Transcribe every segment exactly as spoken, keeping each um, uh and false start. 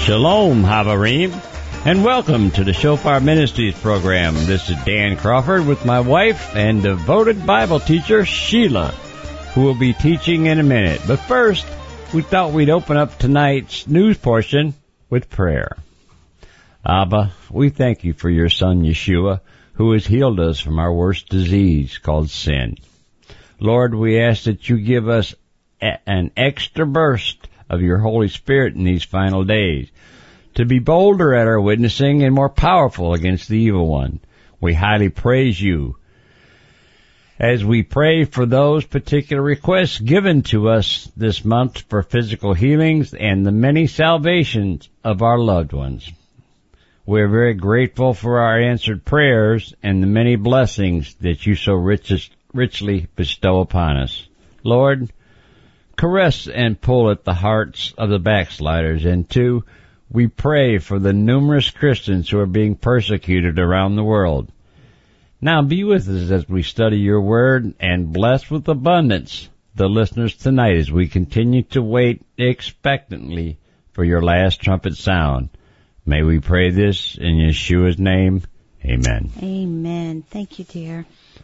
Shalom, Havarim, and welcome to the Shofar Ministries program. This is Dan Crawford with my wife and devoted Bible teacher, Sheila, who will be teaching in a minute. But first, we thought we'd open up tonight's news portion with prayer. Abba, we thank you for your Son, Yeshua, who has healed us from our worst disease called sin. Lord, we ask that you give us a- an extra burst of your Holy Spirit in these final days, to be bolder at our witnessing and more powerful against the evil one. We highly praise you as we pray for those particular requests given to us this month for physical healings and the many salvations of our loved ones. We are very grateful for our answered prayers and the many blessings that you so rich, richly bestow upon us. Lord, caress and pull at the hearts of the backsliders. And two, we pray for the numerous Christians who are being persecuted around the world. Now be with us as we study your word and bless with abundance the listeners tonight as we continue to wait expectantly for your last trumpet sound. May we pray this in Yeshua's name. Amen. Amen. Thank you, dear.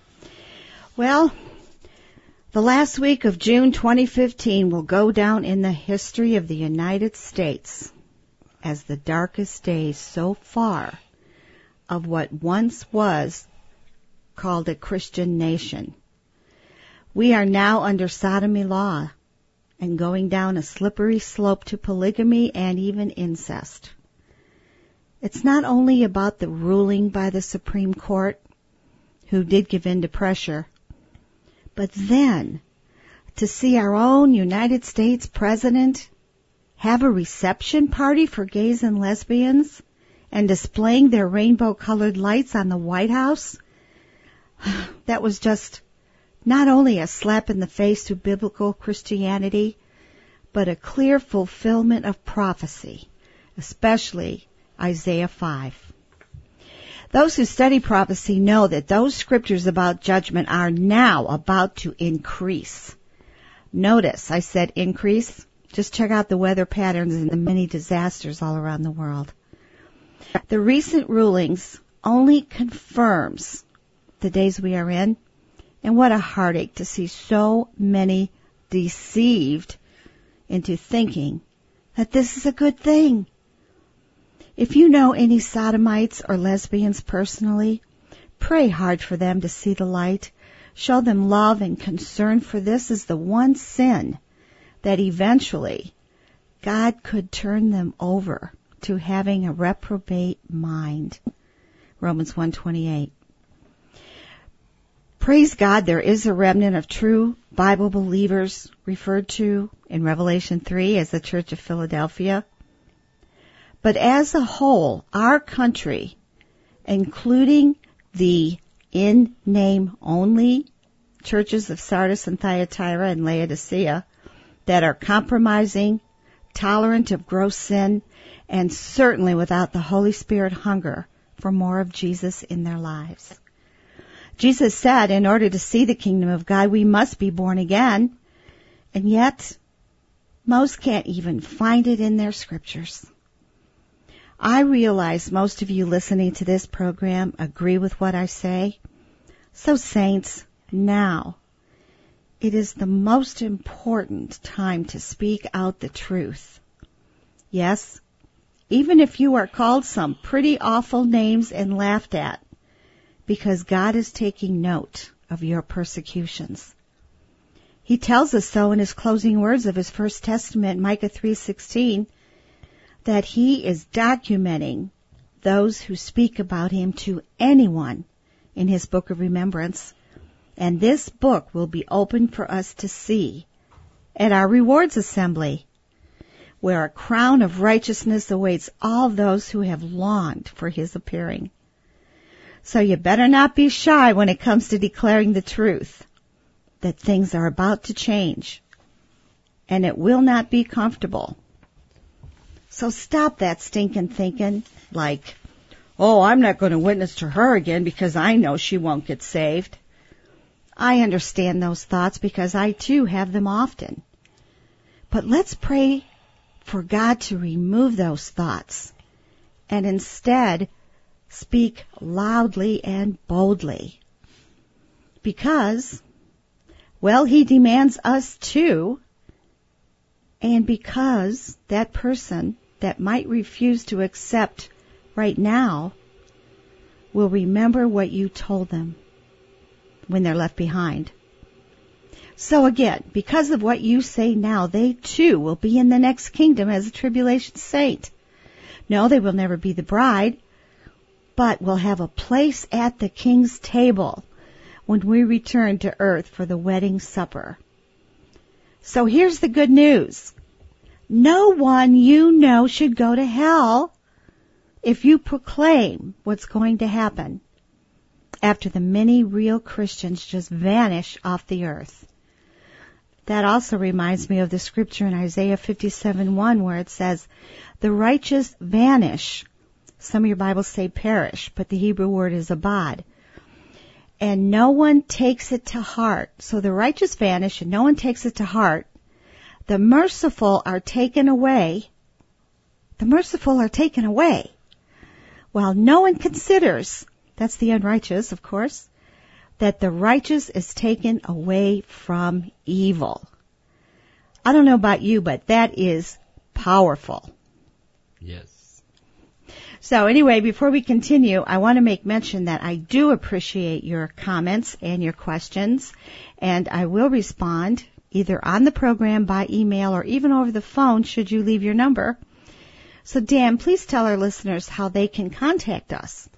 Well, the last week of June twenty fifteen will go down in the history of the United States as the darkest days so far of what once was called a Christian nation. We are now under sodomy law and going down a slippery slope to polygamy and even incest. It's not only about the ruling by the Supreme Court, who did give in to pressure, but then, to see our own United States President have a reception party for gays and lesbians and displaying their rainbow-colored lights on the White House, that was just not only a slap in the face to biblical Christianity, but a clear fulfillment of prophecy, especially Isaiah five. Those who study prophecy know that those scriptures about judgment are now about to increase. Notice, I said increase. Just check out the weather patterns and the many disasters all around the world. The recent rulings only confirms the days we are in, and what a heartache to see so many deceived into thinking that this is a good thing. If you know any sodomites or lesbians personally, pray hard for them to see the light. Show them love and concern, for this is the one sin that eventually God could turn them over to having a reprobate mind. Romans one twenty-eight. Praise God, there is a remnant of true Bible believers referred to in Revelation three as the Church of Philadelphia. But as a whole, our country, including the in-name only churches of Sardis and Thyatira and Laodicea that are compromising, tolerant of gross sin, and certainly without the Holy Spirit hunger for more of Jesus in their lives. Jesus said in order to see the kingdom of God, we must be born again, and yet most can't even find it in their scriptures. I realize most of you listening to this program agree with what I say. So, saints, now it is the most important time to speak out the truth. Yes, even if you are called some pretty awful names and laughed at, because God is taking note of your persecutions. He tells us so in his closing words of his first testament, Micah three sixteen, that he is documenting those who speak about him to anyone in his book of remembrance. And this book will be open for us to see at our rewards assembly, where a crown of righteousness awaits all those who have longed for his appearing. So you better not be shy when it comes to declaring the truth, that things are about to change, and it will not be comfortable. So stop that stinking thinking like, oh, I'm not going to witness to her again because I know she won't get saved. I understand those thoughts because I too have them often. But let's pray for God to remove those thoughts and instead speak loudly and boldly. Because, well, He demands us to, and because that person that might refuse to accept right now will remember what you told them when they're left behind. So again, because of what you say now, they too will be in the next kingdom as a tribulation saint. No, they will never be the bride, but will have a place at the King's table when we return to earth for the wedding supper. So here's the good news. No one you know should go to hell if you proclaim what's going to happen after the many real Christians just vanish off the earth. That also reminds me of the scripture in Isaiah fifty-seven one where it says, the righteous vanish. Some of your Bibles say perish, but the Hebrew word is abad. And no one takes it to heart. So the righteous vanish and no one takes it to heart. The merciful are taken away. The merciful are taken away. While no one considers, that's the unrighteous, of course, that the righteous is taken away from evil. I don't know about you, but that is powerful. Yes. So anyway, before we continue, I want to make mention that I do appreciate your comments and your questions, and I will respond either on the program, by email, or even over the phone should you leave your number. So Dan, please tell our listeners how they can contact us.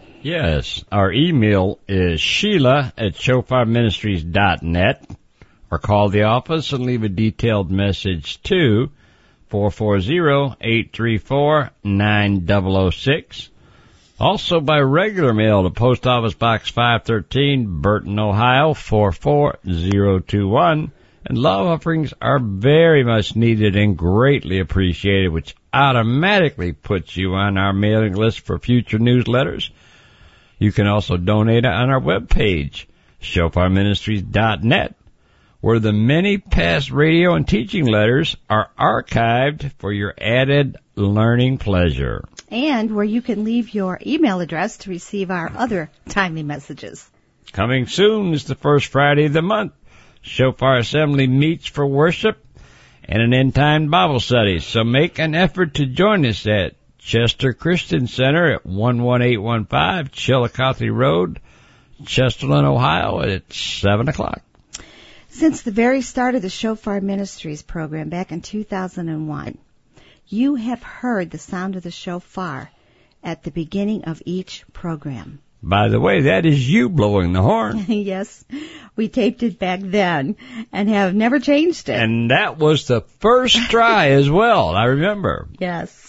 Yes, our email is Sheila at shofar ministries dot net, or call the office and leave a detailed message to four four zero, eight three four, nine zero zero six. Also by regular mail to Post Office Box five thirteen, Burton, Ohio, four four zero two one. And love offerings are very much needed and greatly appreciated, which automatically puts you on our mailing list for future newsletters. You can also donate on our webpage, shofar ministries dot net, where the many past radio and teaching letters are archived for your added learning pleasure. And where you can leave your email address to receive our other timely messages. Coming soon is the first Friday of the month. Shofar Assembly meets for worship and an end-time Bible study. So make an effort to join us at Chester Christian Center at one one eight one five Chillicothe Road, Chesterland, Ohio at seven o'clock. Since the very start of the Shofar Ministries program back in two thousand one, you have heard the sound of the shofar at the beginning of each program. By the way, that is you blowing the horn. Yes, we taped it back then and have never changed it. And that was the first try as well, I remember. Yes.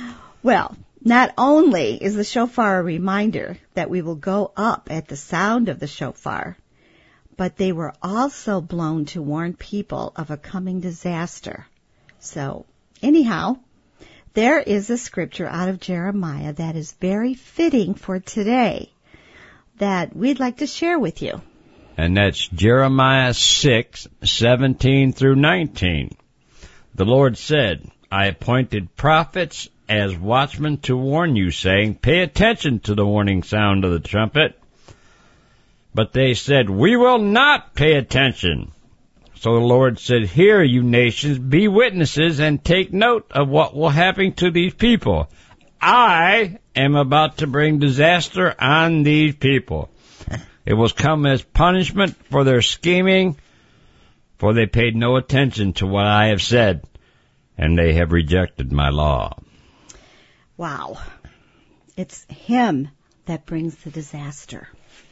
Well, not only is the shofar a reminder that we will go up at the sound of the shofar, but they were also blown to warn people of a coming disaster. So, anyhow, there is a scripture out of Jeremiah that is very fitting for today that we'd like to share with you. And that's Jeremiah six, seventeen through nineteen. The Lord said, I appointed prophets as watchmen to warn you, saying, pay attention to the warning sound of the trumpet. But they said, we will not pay attention. So the Lord said, hear, you nations, be witnesses, and take note of what will happen to these people. I am about to bring disaster on these people. It will come as punishment for their scheming, for they paid no attention to what I have said, and they have rejected my law. Wow. It's him that brings the disaster.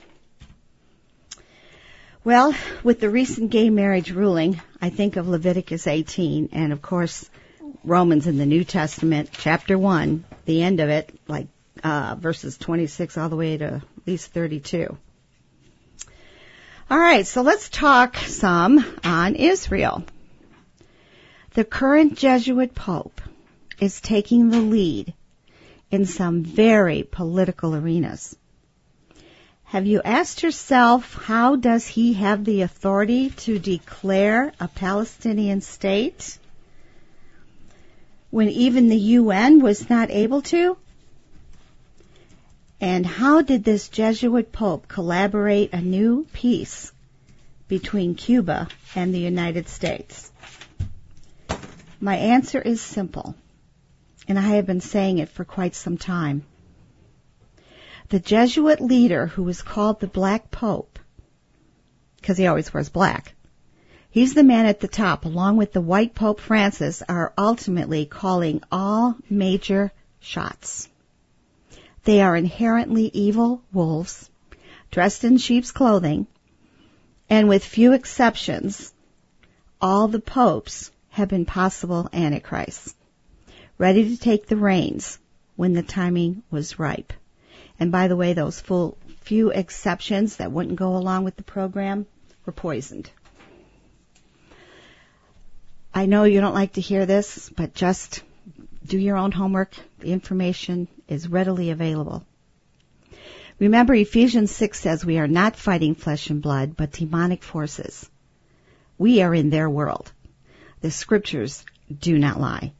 Well, with the recent gay marriage ruling, I think of Leviticus eighteen and, of course, Romans in the New Testament, chapter one, the end of it, like uh, verses twenty-six all the way to at least thirty-two. All right, so let's talk some on Israel. The current Jesuit Pope is taking the lead in some very political arenas. Have you asked yourself, how does he have the authority to declare a Palestinian state? when even the U N was not able to? And how did this Jesuit Pope collaborate a new peace between Cuba and the United States? My answer is simple, and I have been saying it for quite some time. The Jesuit leader who is called the Black Pope, because he always wears black, he's the man at the top, along with the white Pope Francis, are ultimately calling all major shots. They are inherently evil wolves, dressed in sheep's clothing, and with few exceptions, all the popes have been possible antichrists, ready to take the reins when the timing was ripe. And by the way, those full, few exceptions that wouldn't go along with the program were poisoned. I know you don't like to hear this, but just do your own homework. The information is readily available. Remember, Ephesians six says we are not fighting flesh and blood, but demonic forces. We are in their world. The scriptures do not lie.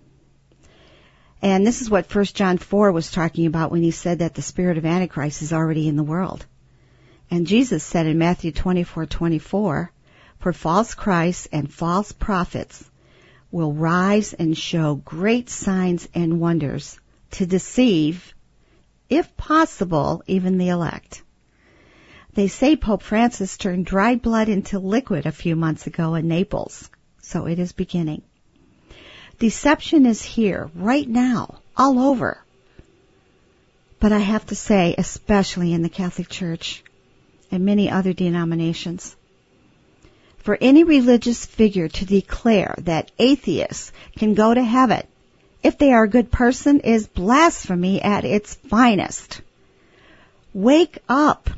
And this is what First John four was talking about when he said that the spirit of Antichrist is already in the world. And Jesus said in Matthew twenty-four twenty-four, for false Christs and false prophets will rise and show great signs and wonders to deceive, if possible, even the elect. They say Pope Francis turned dried blood into liquid a few months ago in Naples, so it is beginning. Deception is here, right now, all over. But I have to say, especially in the Catholic Church and many other denominations, for any religious figure to declare that atheists can go to heaven if they are a good person is blasphemy at its finest. Wake up.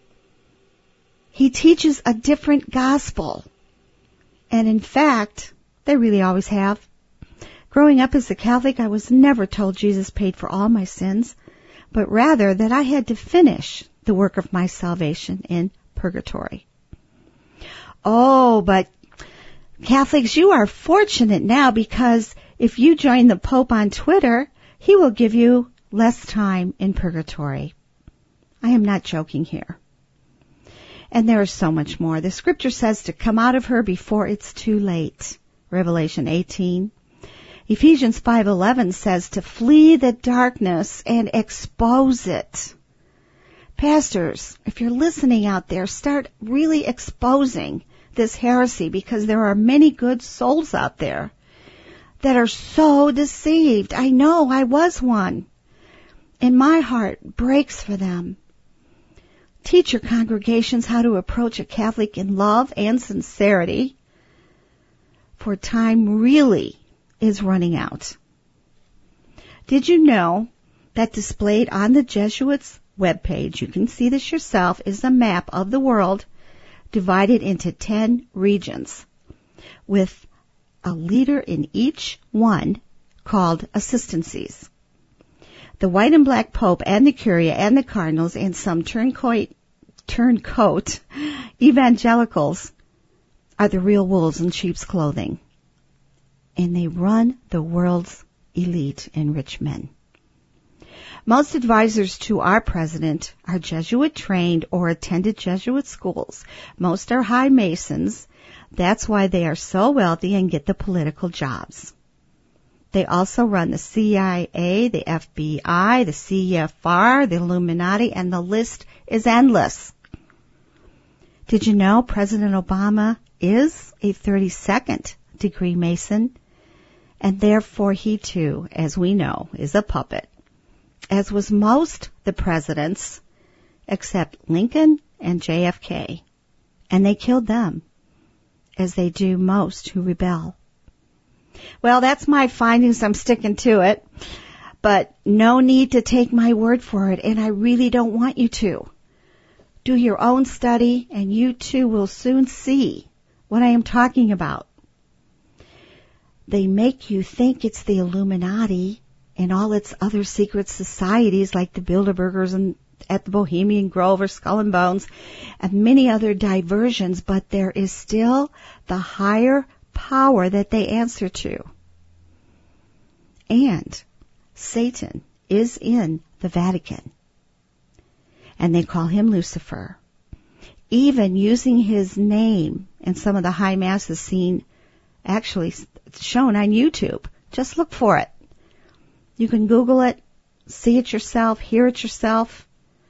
He teaches a different gospel. And in fact, they really always have. Growing up as a Catholic, I was never told Jesus paid for all my sins, but rather that I had to finish the work of my salvation in purgatory. Oh, but Catholics, you are fortunate now, because if you join the Pope on Twitter, he will give you less time in purgatory. I am not joking here. And there is so much more. The scripture says to come out of her before it's too late. Revelation eighteen. Ephesians five eleven says to flee the darkness and expose it. Pastors, if you're listening out there, start really exposing this heresy, because there are many good souls out there that are so deceived. I know, I was one. And my heart breaks for them. Teach your congregations how to approach a Catholic in love and sincerity, for time really is running out. Did you know that displayed on the Jesuits' webpage, you can see this yourself, is a map of the world divided into ten regions with a leader in each one called assistancies. The white and black pope and the curia and the cardinals and some turncoat, turncoat evangelicals are the real wolves in sheep's clothing. And they run the world's elite and rich men. Most advisors to our president are Jesuit trained or attended Jesuit schools. Most are high Masons. That's why they are so wealthy and get the political jobs. They also run the C I A, the F B I, the C F R, the Illuminati, and the list is endless. Did you know President Obama is a thirty-second degree Mason? And therefore he too, as we know, is a puppet, as was most the presidents except Lincoln and J F K. And they killed them, as they do most who rebel. Well, that's my findings. I'm sticking to it. But no need to take my word for it, and I really don't want you to. Do your own study, and you too will soon see what I am talking about. They make you think it's the Illuminati and all its other secret societies like the Bilderbergers and at the Bohemian Grove or Skull and Bones and many other diversions, but there is still the higher power that they answer to. and Satan is in the Vatican. And they call him Lucifer. Even using his name in some of the high masses seen, actually shown on YouTube. Just look for it. You can Google it, see it yourself, hear it yourself.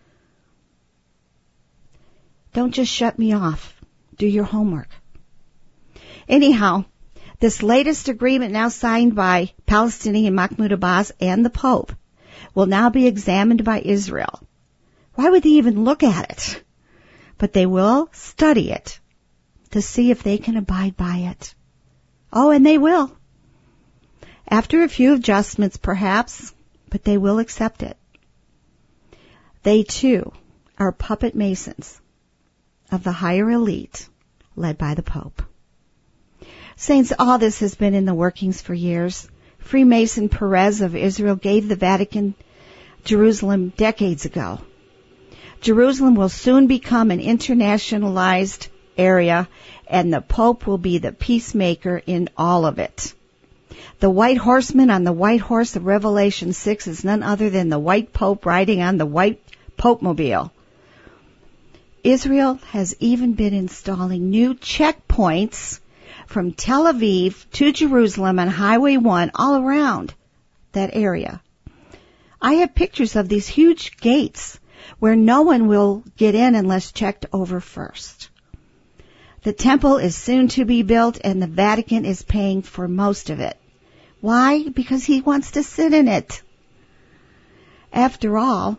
Don't just shut me off. Do your homework. Anyhow, this latest agreement now signed by Palestinian Mahmoud Abbas and the Pope will now be examined by Israel. Why would they even look at it? But they will study it to see if they can abide by it. Oh, and they will. After a few adjustments, perhaps, but they will accept it. They, too, are puppet masons of the higher elite led by the Pope. Saints, all this has been in the workings for years. Freemason Perez of Israel gave the Vatican Jerusalem decades ago. Jerusalem will soon become an internationalized area, and the Pope will be the peacemaker in all of it. The white horseman on the white horse of Revelation six is none other than the white Pope riding on the white Pope-mobile. Israel has even been installing new checkpoints from Tel Aviv to Jerusalem on Highway one all around that area. I have pictures of these huge gates where no one will get in unless checked over first. The temple is soon to be built, and the Vatican is paying for most of it. Why? Because he wants to sit in it. After all,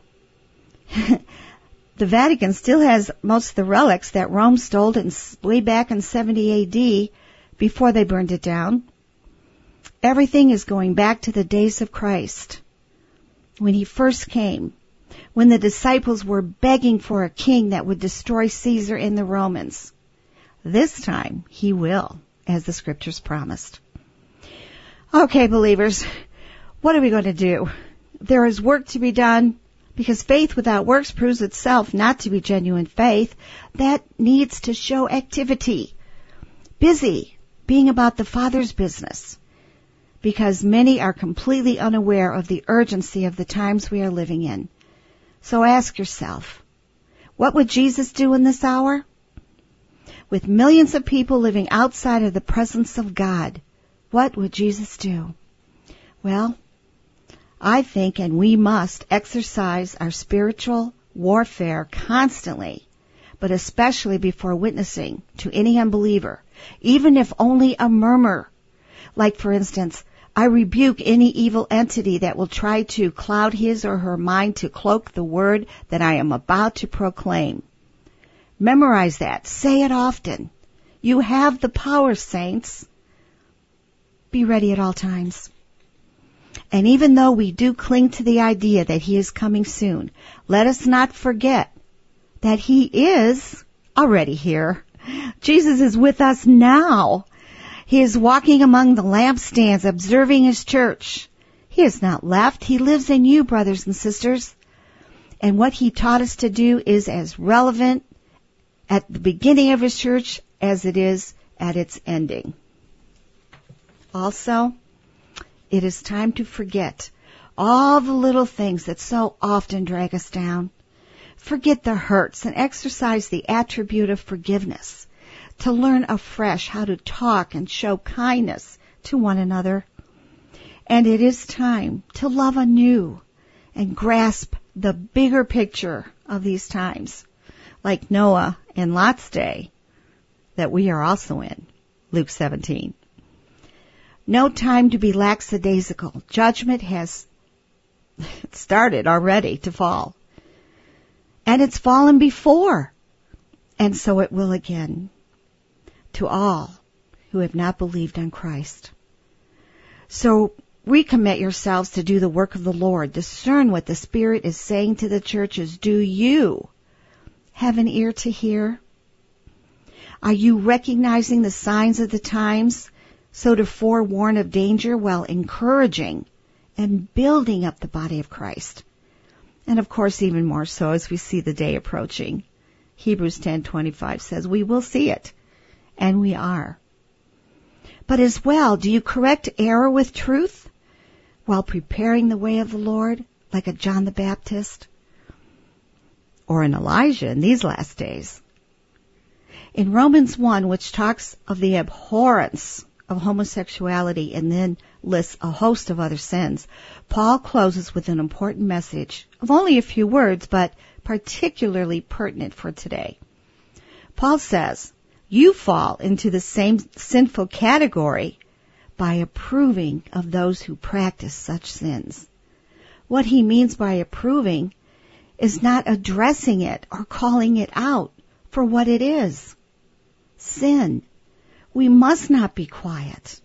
the Vatican still has most of the relics that Rome stole in, way back in seventy A D before they burned it down. Everything is going back to the days of Christ, when he first came, when the disciples were begging for a king that would destroy Caesar and the Romans. This time, he will, as the scriptures promised. Okay, believers, what are we going to do? There is work to be done, because faith without works proves itself not to be genuine faith. That needs to show activity. Busy, being about the Father's business, because many are completely unaware of the urgency of the times we are living in. So ask yourself, what would Jesus do in this hour? With millions of people living outside of the presence of God, what would Jesus do? Well, I think, and we must, exercise our spiritual warfare constantly, but especially before witnessing to any unbeliever, even if only a murmur. Like, for instance, I rebuke any evil entity that will try to cloud his or her mind to cloak the word that I am about to proclaim. Memorize that. Say it often. You have the power, saints. Be ready at all times. And even though we do cling to the idea that he is coming soon, let us not forget that he is already here. Jesus is with us now. He is walking among the lampstands, observing his church. He has not left. He lives in you, brothers and sisters. And what he taught us to do is as relevant at the beginning of his church as it is at its ending. Also, it is time to forget all the little things that so often drag us down. Forget the hurts and exercise the attribute of forgiveness, to learn afresh how to talk and show kindness to one another. And it is time to love anew and grasp the bigger picture of these times, like Noah and Lot's day, that we are also in, Luke seventeen. No time to be lackadaisical. Judgment has started already to fall. And it's fallen before. And so it will again. To all who have not believed on Christ. So recommit yourselves to do the work of the Lord. Discern what the Spirit is saying to the churches. Do you have an ear to hear? Are you recognizing the signs of the times, so to forewarn of danger while encouraging and building up the body of Christ? And of course, even more so as we see the day approaching. Hebrews ten twenty-five says we will see it, and we are. But as well, do you correct error with truth? while preparing the way of the Lord, like a John the Baptist or an Elijah in these last days? In Romans one, which talks of the abhorrence of homosexuality and then lists a host of other sins, Paul closes with an important message of only a few words, but particularly pertinent for today. Paul says, you fall into the same sinful category by approving of those who practice such sins. What he means by approving is not addressing it or calling it out for what it is. Sin. We must not be quiet.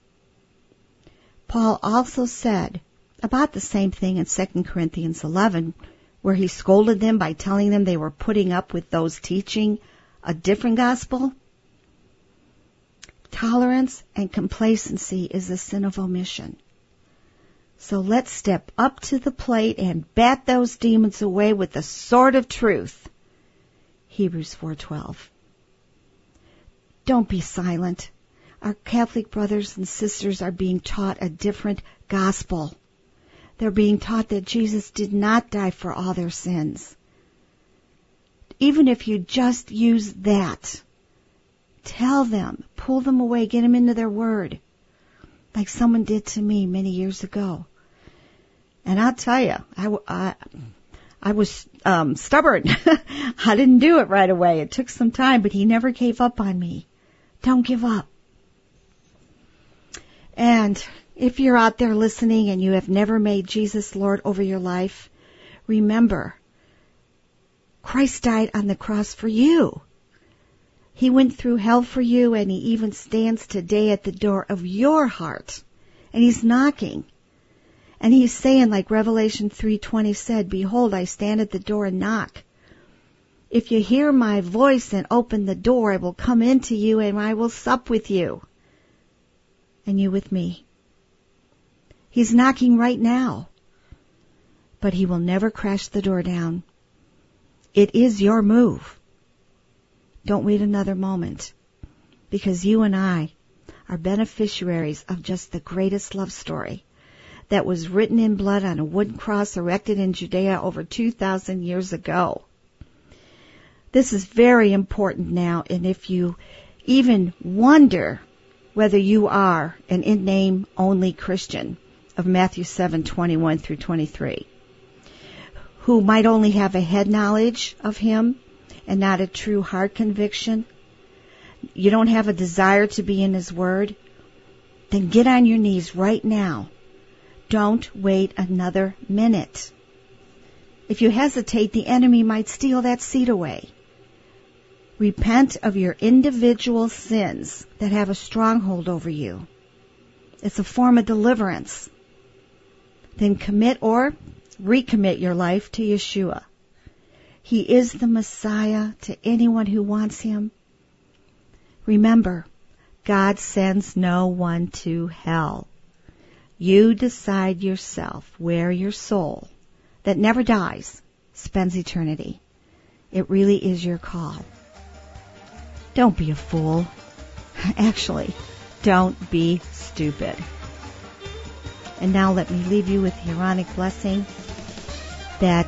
Paul also said about the same thing in Second Corinthians eleven, where he scolded them by telling them they were putting up with those teaching a different gospel. Tolerance and complacency is a sin of omission. So let's step up to the plate and bat those demons away with the sword of truth. Hebrews four twelve. Don't be silent. Our Catholic brothers and sisters are being taught a different gospel. They're being taught that Jesus did not die for all their sins. Even if you just use that, tell them, pull them away, get them into their word, like someone did to me many years ago. And I'll tell you, I, I, I was um, stubborn. I didn't do it right away. It took some time, but he never gave up on me. Don't give up. And if you're out there listening and you have never made Jesus Lord over your life, remember, Christ died on the cross for you. He went through hell for you, and he even stands today at the door of your heart. And he's knocking. And he's saying, like Revelation three twenty said, behold, I stand at the door and knock. If you hear my voice and open the door, I will come into you and I will sup with you. And you with me. He's knocking right now. But he will never crash the door down. It is your move. Don't wait another moment. Because you and I are beneficiaries of just the greatest love story that was written in blood on a wooden cross erected in Judea over two thousand years ago. This is very important now, and if you even wonder whether you are an in-name only Christian of Matthew seven twenty-one through twenty-three, who might only have a head knowledge of him and not a true heart conviction, you don't have a desire to be in his word, then get on your knees right now. Don't wait another minute. If you hesitate, the enemy might steal that seed away. Repent of your individual sins that have a stronghold over you. It's a form of deliverance. Then commit or recommit your life to Yeshua. He is the Messiah to anyone who wants him. Remember, God sends no one to hell. You decide yourself where your soul, that never dies, spends eternity. It really is your call. Don't be a fool. Actually, don't be stupid. And now let me leave you with the Aaronic blessing that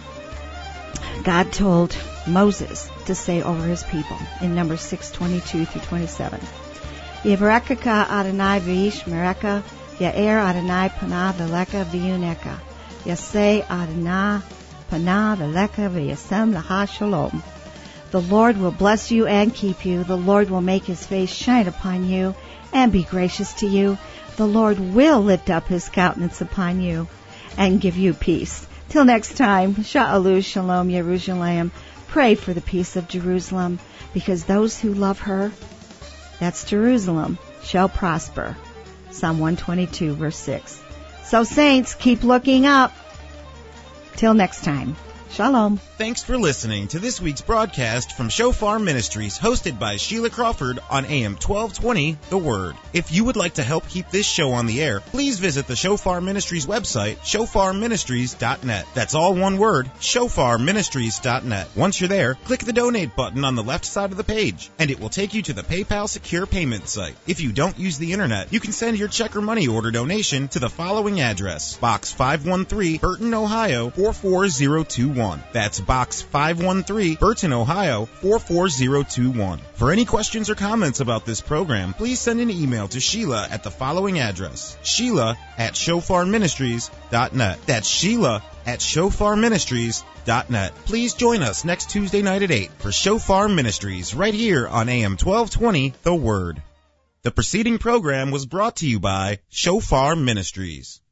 God told Moses to say over his people in Numbers six twenty-two through twenty-seven. Yivarekeka Adonai v'yishmereka, Ya'er Adonai panav v'leka v'yuneka, Yaseh Adonai panav v'leka v'yasem l'ha shalom. The Lord will bless you and keep you. The Lord will make his face shine upon you and be gracious to you. The Lord will lift up his countenance upon you and give you peace. Till next time, Sha'alu Shalom Yerushalayim. Pray for the peace of Jerusalem, because those who love her, that's Jerusalem, shall prosper. Psalm one twenty-two, verse six. So saints, keep looking up. Till next time. Shalom. Thanks for listening to this week's broadcast from Shofar Ministries, hosted by Sheila Crawford on A M twelve twenty, The Word. If you would like to help keep this show on the air, please visit the Shofar Ministries website, shofar ministries dot net. That's all one word, shofar ministries dot net. Once you're there, click the donate button on the left side of the page, and it will take you to the PayPal secure payment site. If you don't use the internet, you can send your check or money order donation to the following address: Box five one three, Burton, Ohio four four zero two one. That's Box five one three, Burton, Ohio four four zero two one. For any questions or comments about this program, please send an email to Sheila at the following address: Sheila at shofar ministries dot net. That's Sheila at shofar ministries dot net. Please join us next Tuesday night at eight for Shofar Ministries right here on A M twelve twenty, The Word. The preceding program was brought to you by Shofar Ministries.